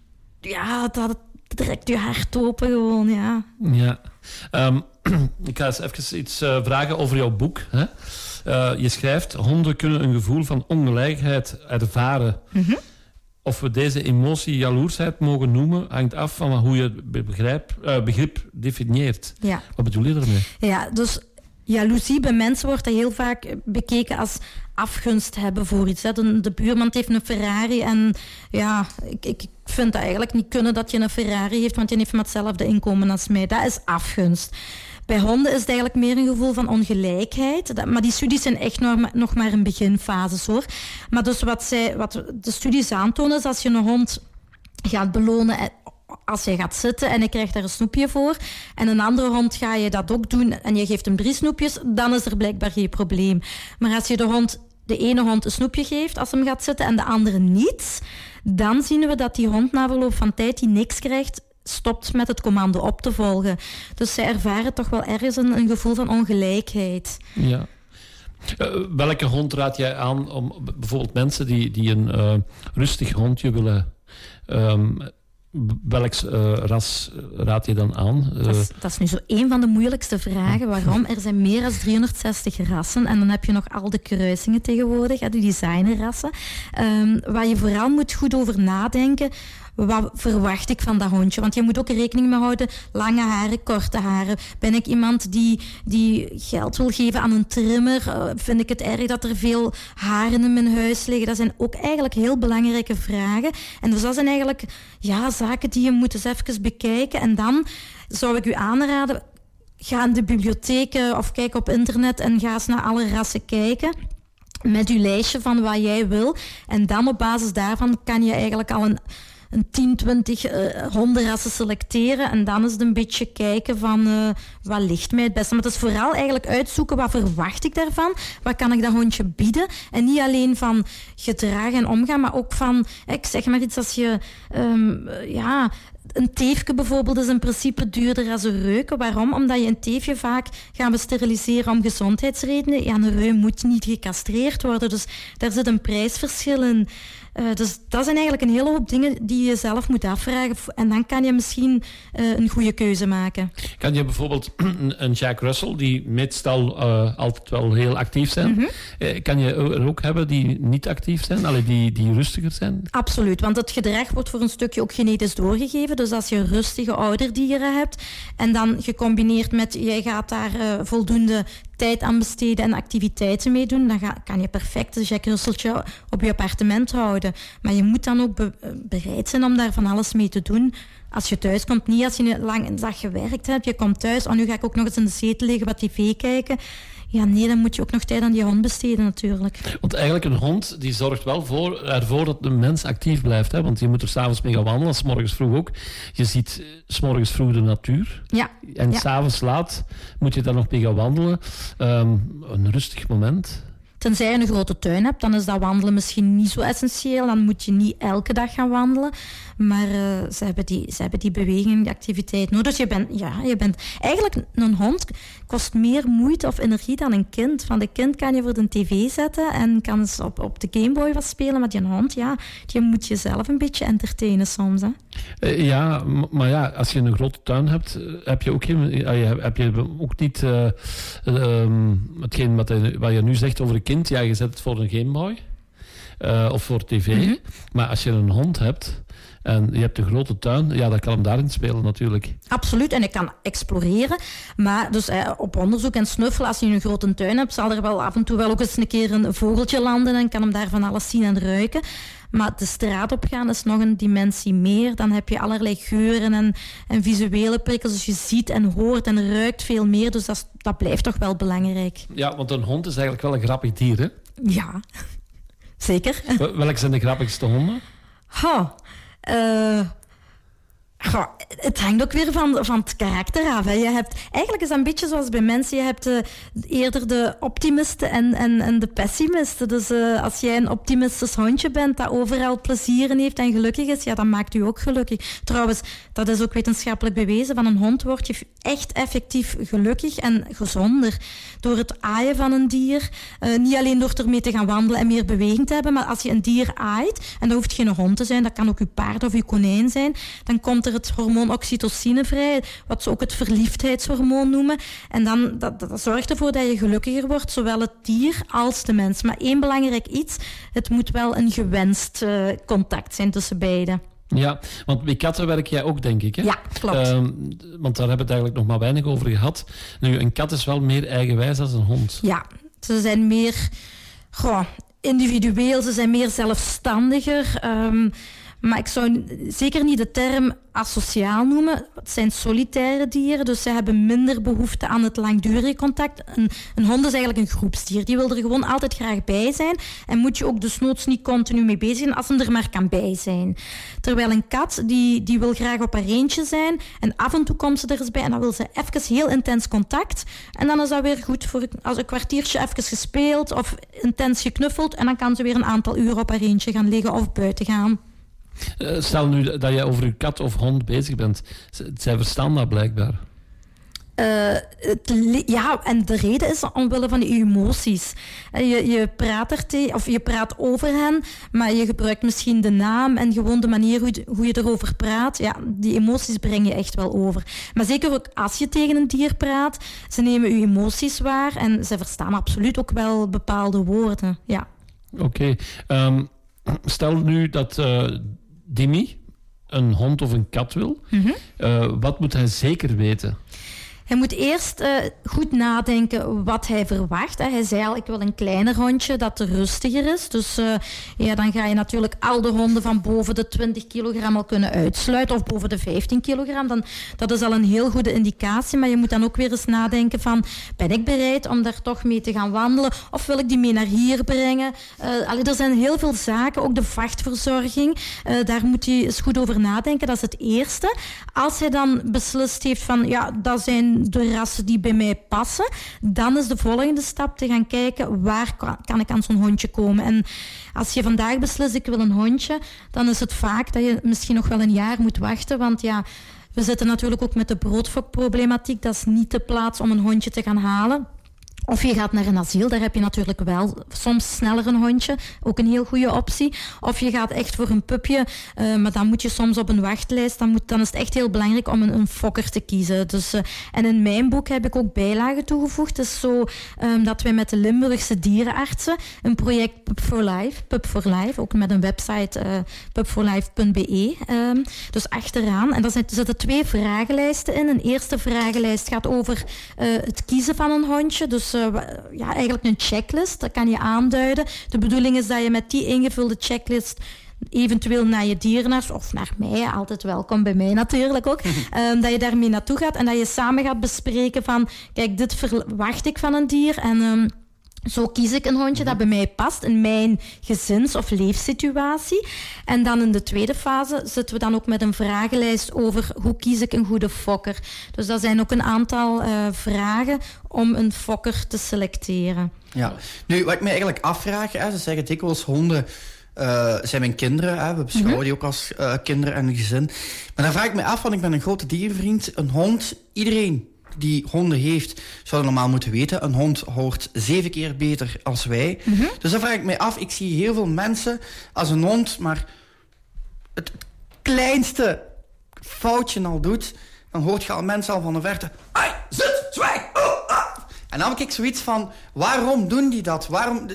Ja, dat trekt je hart open gewoon, ja. Ja. Um, ik ga eens even iets uh, vragen over jouw boek. Hè? Uh, je schrijft, honden kunnen een gevoel van ongelijkheid ervaren. Mm-hmm. Of we deze emotie jaloersheid mogen noemen, hangt af van hoe je het begrijp, uh, begrip definieert. Ja. Wat bedoel je daarmee? Ja, dus jaloezie bij mensen wordt heel vaak bekeken als afgunst hebben voor iets. Hè. De, de buurman heeft een Ferrari en ja, ik, ik vind dat eigenlijk niet kunnen dat je een Ferrari heeft, want je heeft maar hetzelfde inkomen als mij. Dat is afgunst. Bij honden is het eigenlijk meer een gevoel van ongelijkheid. Dat, maar die studies zijn echt nog maar, nog maar in beginfases, hoor. Maar dus wat, zij, wat de studies aantonen is als je een hond gaat belonen als hij gaat zitten en hij krijgt daar een snoepje voor en een andere hond ga je dat ook doen en je geeft hem drie snoepjes, dan is er blijkbaar geen probleem. Maar als je de hond, de ene hond een snoepje geeft als hem gaat zitten en de andere niet, dan zien we dat die hond na verloop van tijd die niks krijgt, stopt met het commando op te volgen. Dus zij ervaren toch wel ergens een, een gevoel van ongelijkheid. Ja. Uh, welke hond raad jij aan om bijvoorbeeld mensen die, die een uh, rustig hondje willen... Um, welk uh, ras raad je dan aan? Uh, dat, is, dat is nu zo een van de moeilijkste vragen. Waarom? Er zijn meer dan driehonderdzestig rassen en dan heb je nog al de kruisingen tegenwoordig, de designerrassen. Um, waar je vooral moet goed over nadenken. Wat verwacht ik van dat hondje? Want je moet ook rekening mee houden, lange haren, korte haren. Ben ik iemand die, die geld wil geven aan een trimmer? Uh, vind ik het erg dat er veel haren in mijn huis liggen? Dat zijn ook eigenlijk heel belangrijke vragen. En dus dat zijn eigenlijk ja, zaken die je moet eens even bekijken. En dan zou ik u aanraden, ga in de bibliotheken of kijk op internet en ga eens naar alle rassen kijken. Met uw lijstje van wat jij wil. En dan op basis daarvan kan je eigenlijk al een... een tien, twintig uh, hondenrassen selecteren en dan is het een beetje kijken van uh, wat ligt mij het beste. Maar het is vooral eigenlijk uitzoeken wat verwacht ik daarvan, wat kan ik dat hondje bieden en niet alleen van gedrag en omgaan, maar ook van, ik zeg maar iets als je um, ja... Een teefje bijvoorbeeld is in principe duurder dan een reuke. Waarom? Omdat je een teefje vaak gaan we steriliseren om gezondheidsredenen. Ja, een reu moet niet gecastreerd worden. Dus daar zit een prijsverschil in. Uh, dus dat zijn eigenlijk een hele hoop dingen die je zelf moet afvragen. En dan kan je misschien uh, een goede keuze maken. Kan je bijvoorbeeld een Jack Russell, die meestal uh, altijd wel heel actief zijn, mm-hmm. uh, kan je er ook hebben die niet actief zijn? Allee, die, die rustiger zijn? Absoluut, want het gedrag wordt voor een stukje ook genetisch doorgegeven. Dus als je rustige ouderdieren hebt en dan gecombineerd met jij gaat daar uh, voldoende tijd aan besteden en activiteiten mee doen, dan ga, kan je perfect een Jack Russelltje op je appartement houden. Maar je moet dan ook be, bereid zijn om daar van alles mee te doen. Als je thuis komt, niet als je lang een dag gewerkt hebt, je komt thuis, oh nu ga ik ook nog eens in de zetel liggen, wat tv kijken. Ja, nee, dan moet je ook nog tijd aan die hond besteden natuurlijk. Want eigenlijk een hond die zorgt wel voor, ervoor dat de mens actief blijft. Hè? Want je moet er s'avonds mee gaan wandelen, 's morgens vroeg ook. Je ziet 's morgens vroeg de natuur. Ja. En ja. 's avonds laat moet je daar nog mee gaan wandelen. Um, een rustig moment. Tenzij je een grote tuin hebt, dan is dat wandelen misschien niet zo essentieel. Dan moet je niet elke dag gaan wandelen. Maar uh, ze, hebben die, ze hebben die beweging, die activiteit nodig. Dus je bent, ja, je bent... Eigenlijk, een hond kost meer moeite of energie dan een kind. Van de kind kan je voor de tv zetten en kan ze op, op de Gameboy wat spelen. Maar die hond, ja, die moet je zelf een beetje entertainen soms. Hè. Uh, ja, maar ja, als je een grote tuin hebt, heb je ook, geen, uh, heb je ook niet uh, um, hetgeen wat je, wat je nu zegt over een kind. Ja, je zet het voor een Gameboy uh, of voor tv. Mm-hmm. Maar als je een hond hebt en je hebt een grote tuin, ja, dan kan hem daarin spelen natuurlijk. Absoluut, en ik kan exploreren. Maar dus eh, op onderzoek en snuffelen, als je een grote tuin hebt, zal er wel af en toe wel ook eens een keer een vogeltje landen en kan hem daar van alles zien en ruiken. Maar de straat op gaan is nog een dimensie meer. Dan heb je allerlei geuren en, en visuele prikkels. Dus je ziet en hoort en ruikt veel meer. Dus dat, dat blijft toch wel belangrijk. Ja, want een hond is eigenlijk wel een grappig dier, hè? Ja, zeker. Welke zijn de grappigste honden? Oh, uh, Goh, het hangt ook weer van, van het karakter af. Hè. Je hebt, eigenlijk is dat een beetje zoals bij mensen. Je hebt uh, eerder de optimisten en, en, en de pessimisten. Dus uh, als jij een optimistisch hondje bent dat overal plezier in heeft en gelukkig is, ja, dan maakt u ook gelukkig. Trouwens, dat is ook wetenschappelijk bewezen. Van een hond word je echt effectief gelukkig en gezonder door het aaien van een dier. Uh, niet alleen door ermee te gaan wandelen en meer beweging te hebben, maar als je een dier aait, en dat hoeft geen hond te zijn, dat kan ook uw paard of uw konijn zijn, dan komt er het hormoon oxytocine vrij, wat ze ook het verliefdheidshormoon noemen. En dan, dat, dat zorgt ervoor dat je gelukkiger wordt, zowel het dier als de mens. Maar één belangrijk iets, het moet wel een gewenst uh, contact zijn tussen beiden. Ja, want bij katten werk jij ook, denk ik, hè? Ja, klopt. Uh, want daar hebben we het eigenlijk nog maar weinig over gehad. Nu, een kat is wel meer eigenwijs dan een hond. Ja, ze zijn meer goh, individueel, ze zijn meer zelfstandiger. Um, Maar ik zou zeker niet de term asociaal noemen. Het zijn solitaire dieren, dus ze hebben minder behoefte aan het langdurige contact. Een, een hond is eigenlijk een groepsdier. Die wil er gewoon altijd graag bij zijn. En moet je ook desnoods niet continu mee bezig zijn als hem er maar kan bij zijn. Terwijl een kat, die, die wil graag op haar eentje zijn. En af en toe komt ze er eens bij en dan wil ze even heel intens contact. En dan is dat weer goed voor als een kwartiertje even gespeeld of intens geknuffeld. En dan kan ze weer een aantal uren op haar eentje gaan liggen of buiten gaan. Uh, stel nu dat je over je kat of hond bezig bent. Z- zij verstaan dat blijkbaar. Uh, het, ja, en de reden is omwille van je emoties. Uh, je, je praat er te, of je praat over hen, maar je gebruikt misschien de naam en gewoon de manier hoe, hoe je erover praat. Ja, die emoties breng je echt wel over. Maar zeker ook als je tegen een dier praat, ze nemen je emoties waar en ze verstaan absoluut ook wel bepaalde woorden. Ja. Oké. Okay. Um, stel nu dat uh, Dimi een hond of een kat wil. Mm-hmm. Uh, wat moet hij zeker weten? Hij moet eerst uh, goed nadenken wat hij verwacht. Hè. Hij zei al, ik wil een kleiner hondje dat rustiger is. Dus uh, ja, dan ga je natuurlijk al de honden van boven de twintig kilogram al kunnen uitsluiten. Of boven de vijftien kilogram. Dan, dat is al een heel goede indicatie. Maar je moet dan ook weer eens nadenken van, ben ik bereid om daar toch mee te gaan wandelen? Of wil ik die mee naar hier brengen? Uh, allee, er zijn heel veel zaken. Ook de vachtverzorging. Uh, daar moet je eens goed over nadenken. Dat is het eerste. Als hij dan beslist heeft van, ja, dat zijn de rassen die bij mij passen, dan is de volgende stap te gaan kijken waar kan ik aan zo'n hondje komen. En als je vandaag beslist ik wil een hondje, dan is het vaak dat je misschien nog wel een jaar moet wachten, want ja, we zitten natuurlijk ook met de broodfokproblematiek. Dat is niet de plaats om een hondje te gaan halen. Of je gaat naar een asiel, daar heb je natuurlijk wel soms sneller een hondje, ook een heel goede optie. Of je gaat echt voor een pupje, uh, maar dan moet je soms op een wachtlijst. Dan, moet, dan is het echt heel belangrijk om een, een fokker te kiezen. Dus, uh, en in mijn boek heb ik ook bijlagen toegevoegd. Het is zo um, dat wij met de Limburgse dierenartsen een project Pup for Life, Pup for Life, ook met een website uh, pup for life punt b e. Um, dus achteraan. En daar zitten twee vragenlijsten in. Een eerste vragenlijst gaat over uh, het kiezen van een hondje. Dus Uh, ja, eigenlijk een checklist, dat kan je aanduiden. De bedoeling is dat je met die ingevulde checklist eventueel naar je dierenarts of naar mij, altijd welkom bij mij natuurlijk ook, um, dat je daarmee naartoe gaat en dat je samen gaat bespreken van, kijk, dit verwacht ik van een dier en um, zo kies ik een hondje dat bij mij past in mijn gezins- of leefsituatie. En dan in de tweede fase zitten we dan ook met een vragenlijst over hoe kies ik een goede fokker. Dus dat zijn ook een aantal uh, vragen om een fokker te selecteren. Ja, nu wat ik me eigenlijk afvraag, hè, ze zeggen dikwijls honden uh, zijn mijn kinderen. Hè, we beschouwen mm-hmm. die ook als uh, kinderen en een gezin. Maar dan vraag ik me af, want ik ben een grote dierenvriend. Een hond, iedereen die honden heeft, zou normaal moeten weten. Een hond hoort zeven keer beter als wij. Mm-hmm. Dus dan vraag ik me af, ik zie heel veel mensen als een hond maar het kleinste foutje al doet, dan hoort je al mensen al van de verte, ai, zit, zwijg, oh, ah. En dan heb ik zoiets van, waarom doen die dat? Waarom...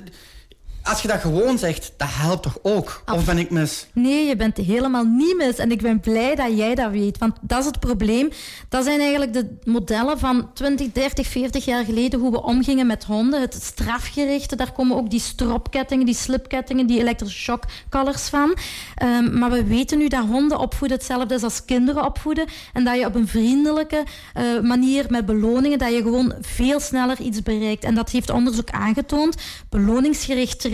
Als je dat gewoon zegt, dat helpt toch ook? Of ben ik mis? Nee, je bent helemaal niet mis. En ik ben blij dat jij dat weet. Want dat is het probleem. Dat zijn eigenlijk de modellen van twintig, dertig, veertig jaar geleden, hoe we omgingen met honden. Het strafgerichte, daar komen ook die stropkettingen, die slipkettingen, die elektrische shockcollars van. Um, maar we weten nu dat honden opvoeden hetzelfde is als kinderen opvoeden. En dat je op een vriendelijke uh, manier met beloningen, dat je gewoon veel sneller iets bereikt. En dat heeft onderzoek aangetoond. Beloningsgericht trainen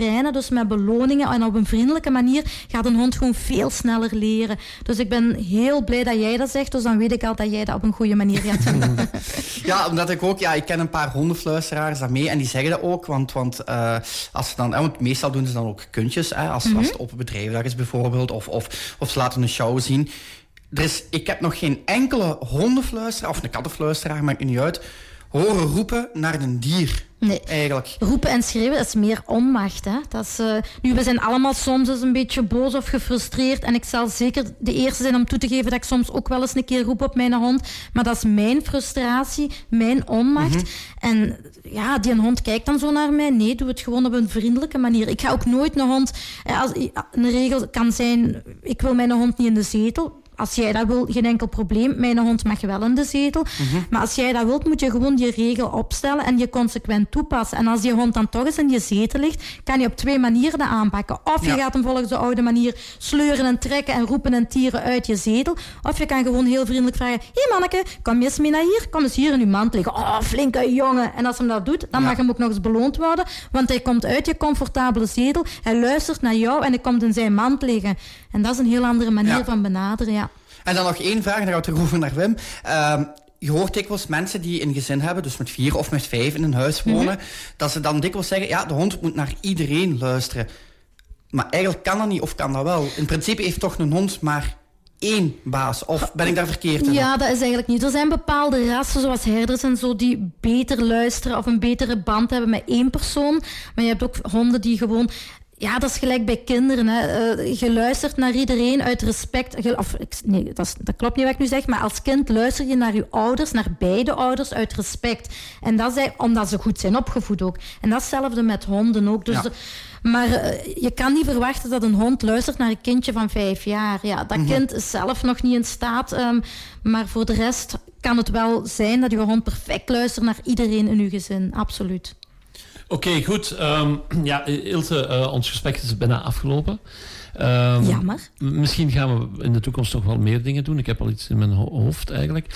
trainen, dus met beloningen en op een vriendelijke manier, gaat een hond gewoon veel sneller leren. Dus ik ben heel blij dat jij dat zegt, dus dan weet ik al dat jij dat op een goede manier gaat doen. Ja, omdat ik ook, ja, ik ken een paar hondenfluisteraars daarmee en die zeggen dat ook, want, want, uh, als ze dan, eh, want meestal doen ze dan ook kuntjes, hè, als, mm-hmm. als het op een bedrijfdag is bijvoorbeeld, of, of, of ze laten een show zien. Er is, ik heb nog geen enkele hondenfluisteraar, of een kattenfluisteraar, maakt niet uit, horen roepen naar een dier. Nee, eigenlijk. Roepen en schreeuwen is meer onmacht. Hè? Dat is, uh, nu, we zijn allemaal soms eens een beetje boos of gefrustreerd. En ik zal zeker de eerste zijn om toe te geven dat ik soms ook wel eens een keer roep op mijn hond. Maar dat is mijn frustratie, mijn onmacht. Mm-hmm. En ja, die hond kijkt dan zo naar mij. Nee, doe het gewoon op een vriendelijke manier. Ik ga ook nooit een hond... Als, een regel kan zijn, ik wil mijn hond niet in de zetel. Als jij dat wil, geen enkel probleem. Mijn hond mag wel in de zetel. Mm-hmm. Maar als jij dat wilt, moet je gewoon die regel opstellen en je consequent toepassen. En als die hond dan toch eens in je zetel ligt, kan je op twee manieren dat aanpakken. Of je ja. gaat hem volgens de oude manier sleuren en trekken en roepen en tieren uit je zetel. Of je kan gewoon heel vriendelijk vragen, hé hey manneke, kom je eens mee naar hier? Kom eens hier in je mand liggen. Oh, flinke jongen. En als hem dat doet, dan ja. mag hem ook nog eens beloond worden. Want hij komt uit je comfortabele zetel, hij luistert naar jou en hij komt in zijn mand liggen. En dat is een heel andere manier ja. van benaderen, ja. En dan nog één vraag, dan gaan we terug over naar Wim. Uh, je hoort dikwijls mensen die een gezin hebben, dus met vier of met vijf in een huis wonen, mm-hmm. dat ze dan dikwijls zeggen, ja, de hond moet naar iedereen luisteren. Maar eigenlijk kan dat niet, of kan dat wel? In principe heeft toch een hond maar één baas, of ben ik daar verkeerd in? Ja, dat is eigenlijk niet. Er zijn bepaalde rassen, zoals herders en zo, die beter luisteren of een betere band hebben met één persoon. Maar je hebt ook honden die gewoon... Ja, dat is gelijk bij kinderen. Hè. Uh, je luistert naar iedereen uit respect. Je, of, nee, dat, is, dat klopt niet wat ik nu zeg. Maar als kind luister je naar je ouders, naar beide ouders, uit respect. En dat is omdat ze goed zijn opgevoed ook. En dat is hetzelfde met honden ook. Dus ja. de, maar uh, je kan niet verwachten dat een hond luistert naar een kindje van vijf jaar. Ja, dat mm-hmm. kind is zelf nog niet in staat. Um, maar voor de rest kan het wel zijn dat je hond perfect luistert naar iedereen in je gezin. Absoluut. Oké, okay, goed. Um, ja, Ilse, uh, ons gesprek is bijna afgelopen. Um, Jammer. M- misschien gaan we in de toekomst nog wel meer dingen doen. Ik heb al iets in mijn ho- hoofd eigenlijk.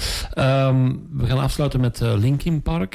Um, we gaan afsluiten met uh, Linkin Park.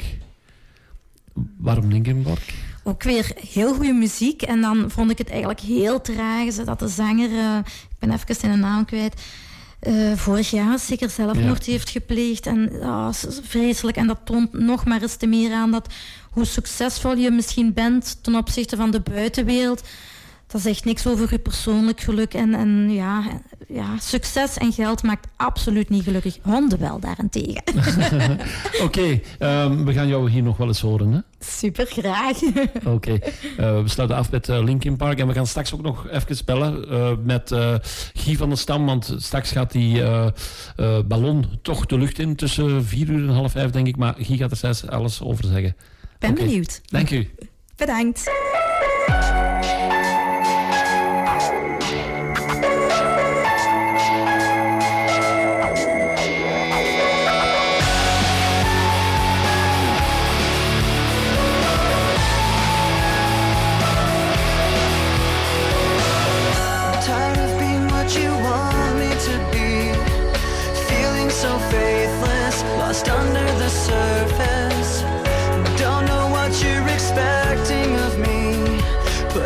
Waarom Linkin Park? Ook weer heel goede muziek. En dan vond ik het eigenlijk heel tragisch dat de zanger... Uh, ik ben even zijn naam kwijt... Uh, vorig jaar zeker zelfmoord ja. heeft gepleegd. En oh, vreselijk. En dat toont nog maar eens te meer aan dat hoe succesvol je misschien bent ten opzichte van de buitenwereld. Dat zegt niks over je persoonlijk geluk. En, en ja, ja, succes en geld maakt absoluut niet gelukkig. Honden wel, daarentegen. Oké, okay, um, we gaan jou hier nog wel eens horen, hè? Super graag. Oké, okay. uh, we sluiten af met uh, Linkin Park. En we gaan straks ook nog even bellen uh, met uh, Guy van der Stam. Want straks gaat die uh, uh, ballon toch de lucht in. Tussen vier uur en half vijf, denk ik. Maar Guy gaat er zelfs alles over zeggen. Ben okay. benieuwd. Dank u. Bedankt. Lost under the surface. Don't know what you're expecting of me, but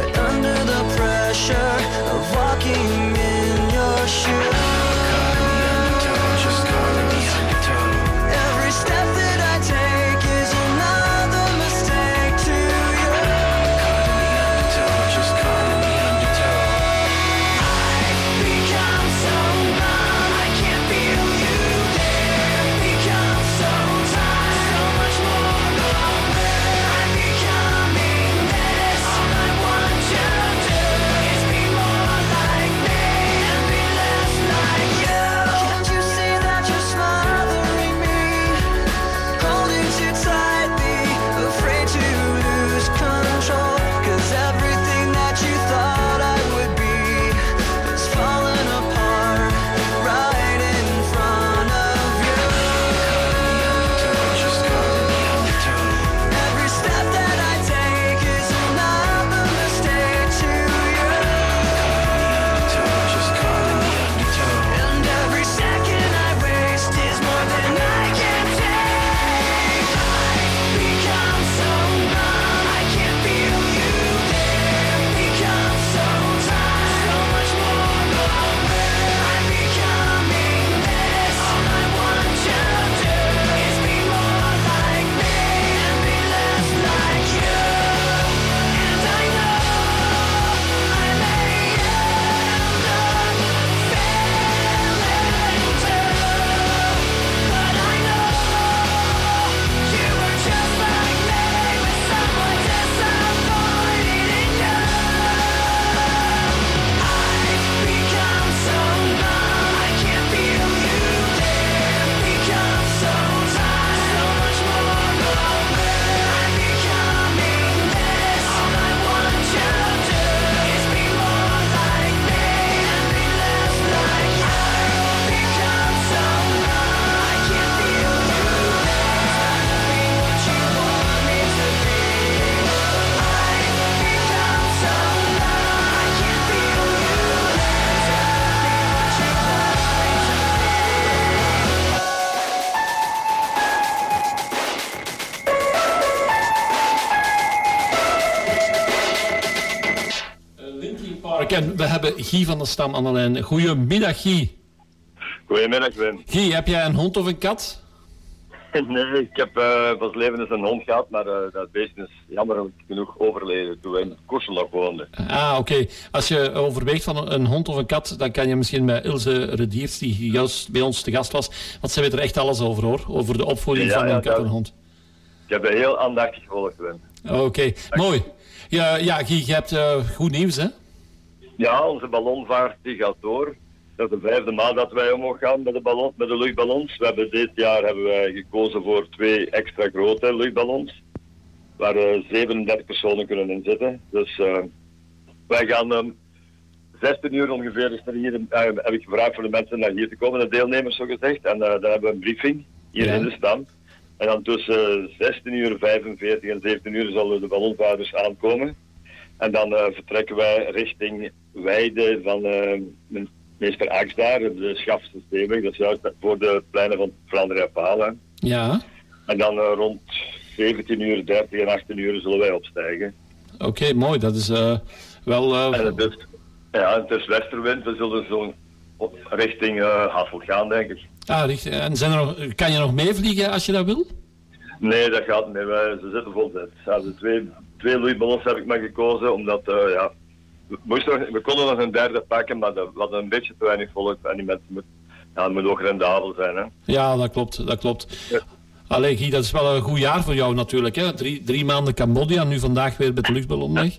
Kijk, en we hebben Guy van der Stam aan de lijn. Goedemiddag, Guy. Goedemiddag, Wim. Guy, heb jij een hond of een kat? Nee, ik heb uh, van leven eens een hond gehad, maar uh, dat beest is jammer genoeg overleden toen we in Koersel nog woonden. Ah, oké. Okay. Als je overweegt van een hond of een kat, dan kan je misschien bij Ilse Rediers, die juist bij ons te gast was, want zij weet er echt alles over, hoor. Over de opvoeding ja, van ja, een kat en een hond. Ik heb dat heel aandachtig gevolgd, Wim. Oké, okay. Mooi. Ja, ja, Guy, je hebt uh, goed nieuws, hè? Ja, onze ballonvaart die gaat door. Dat is de vijfde maand dat wij omhoog gaan met de, ballon, met de luchtballons. We hebben dit jaar hebben wij gekozen voor twee extra grote luchtballons. Waar uh, zevenendertig personen kunnen in zitten. Dus uh, wij gaan um, zestien uur ongeveer is er hier, uh, heb ik gevraagd voor de mensen naar hier te komen, de deelnemers zo gezegd. En uh, dan hebben we een briefing hier ja. in de stand. En dan tussen zestien uur vijfenveertig en zeventien uur zullen de ballonvaarders aankomen. En dan uh, vertrekken wij richting Weide van uh, meester Ax daar, de Schafsteenweg. Dat is juist voor de pleinen van Vlaanderen en Palen. Ja. En dan uh, rond zeventien uur dertig en achttien uur zullen wij opstijgen. Oké, okay, mooi. Dat is uh, wel... Uh... En het is, ja, het is westerwind. We zullen zo richting uh, Hassel gaan, denk ik. Ah, richtig. En zijn er nog, kan je nog meevliegen als je dat wil? Nee, dat gaat niet meer. Wij, ze zitten vol zet. Ja, de twee, twee luchtballons heb ik maar gekozen, omdat uh, ja, we, moesten, we konden nog een derde pakken, maar dat, we hadden een beetje te weinig volk en die mensen moeten ja, moet ook rendabel zijn. Hè. Ja, dat klopt. Dat klopt. Ja. Allee, Guy, dat is wel een goed jaar voor jou natuurlijk. Hè? Drie, drie maanden Cambodja, nu vandaag weer met de luchtballon weg.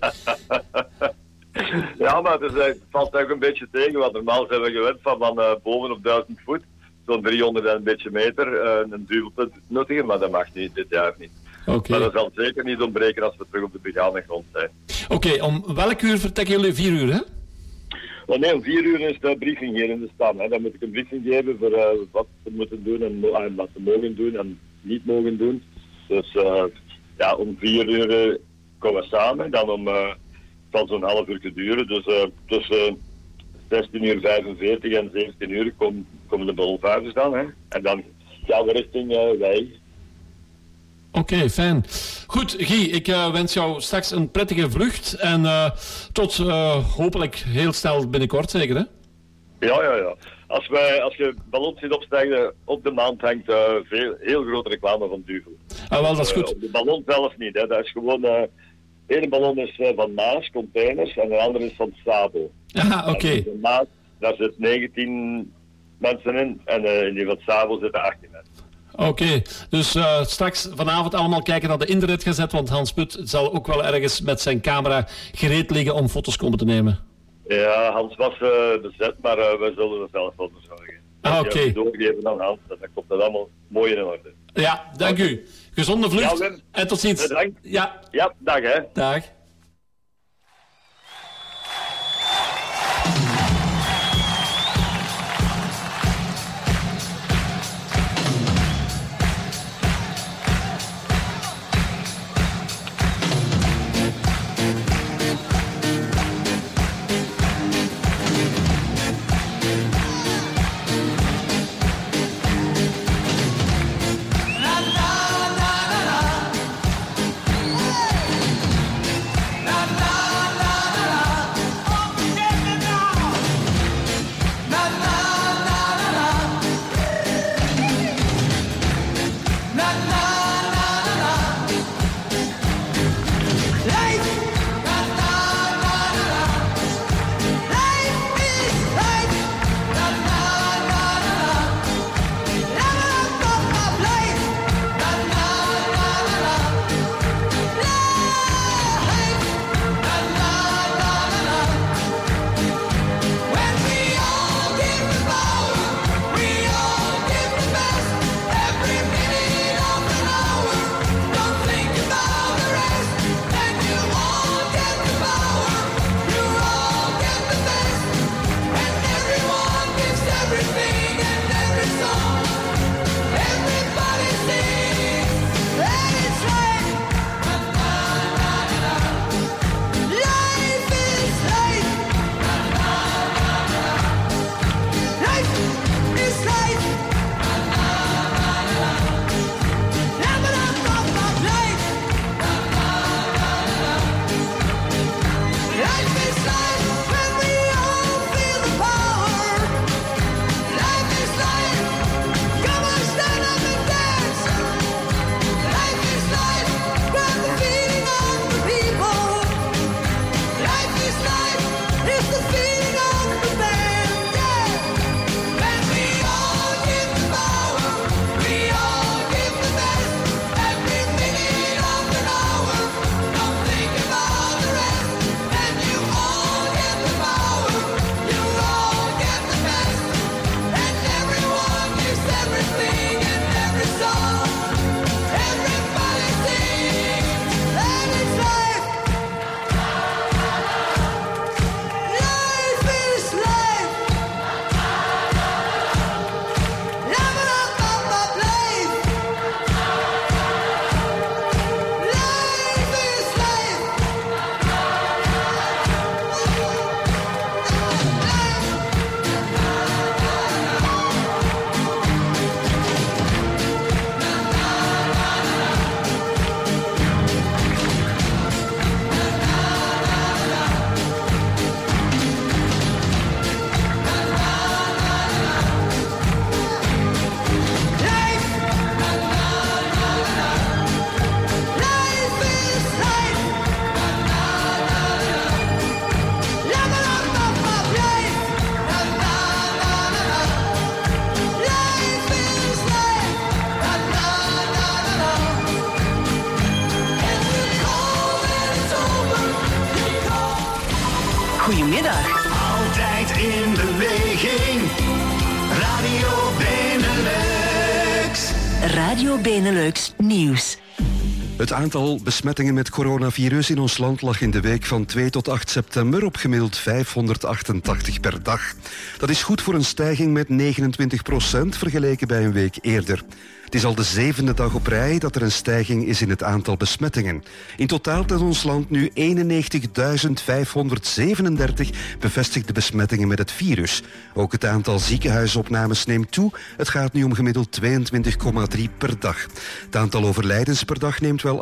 Ja, maar het, is, het valt ook een beetje tegen, want normaal zijn we gewend van, van uh, boven op duizend voet. Zo'n driehonderd en een beetje meter, uh, een duvel te nuttigen, maar dat mag niet, dit jaar niet. Okay. Maar dat zal zeker niet ontbreken als we terug op de begane grond zijn. Oké, okay, om welk uur vertrekken jullie? Vier uur, hè? Oh nee, om vier uur is de briefing hier in de stam. Hè. Dan moet ik een briefing geven voor uh, wat ze moeten doen en uh, wat ze mogen doen en niet mogen doen. Dus uh, ja, om vier uur uh, komen we samen. Dan om, uh, het zal zo'n half uur duren. Dus uh, tussen zestien uur vijfenveertig en zeventien uur komen, komen de ballonvaarders dan. Hè. En dan gaan we richting uh, Wij. Oké, okay, fijn. Goed, Guy, ik uh, wens jou straks een prettige vlucht en uh, tot uh, hopelijk heel snel binnenkort, zeker hè? Ja, ja, ja. Als, wij, als je ballons ziet opstijgen, op de maand hangt uh, veel, heel grote reclame van Duvel. Ah, wel, dat is goed. Uh, op de ballon zelf niet, hè. Dat is gewoon... Uh, de ene ballon is uh, van Maas, containers, en de andere is van Sabo. Ah, oké. Okay. De Maas, daar zitten negentien mensen in, en uh, in die van Sabo zitten achttien mensen. Oké, okay, dus uh, straks vanavond allemaal kijken naar de internet gezet, want Hans Put zal ook wel ergens met zijn camera gereed liggen om foto's komen te nemen. Ja, Hans was uh, bezet, maar uh, wij zullen er zelf voor zorgen. Ah, oké. Okay. Doorgeven aan Hans, dan komt dat allemaal mooi in orde. Ja, dank okay. u. Gezonde vlucht ja, en tot ziens. Bedankt. Ja, ja dag hè. Dag. Goedemiddag. Altijd in beweging. Radio Benelux. Radio Benelux Nieuws. Het aantal besmettingen met coronavirus in ons land lag in de week van twee tot acht september op gemiddeld vijfhonderdachtentachtig per dag. Dat is goed voor een stijging met negenentwintig procent vergeleken bij een week eerder. Het is al de zevende dag op rij dat er een stijging is in het aantal besmettingen. In totaal telt ons land nu eenennegentigduizend vijfhonderdzevenendertig bevestigde besmettingen met het virus. Ook het aantal ziekenhuisopnames neemt toe. Het gaat nu om gemiddeld tweeëntwintig komma drie per dag. Het aantal overlijdens per dag neemt wel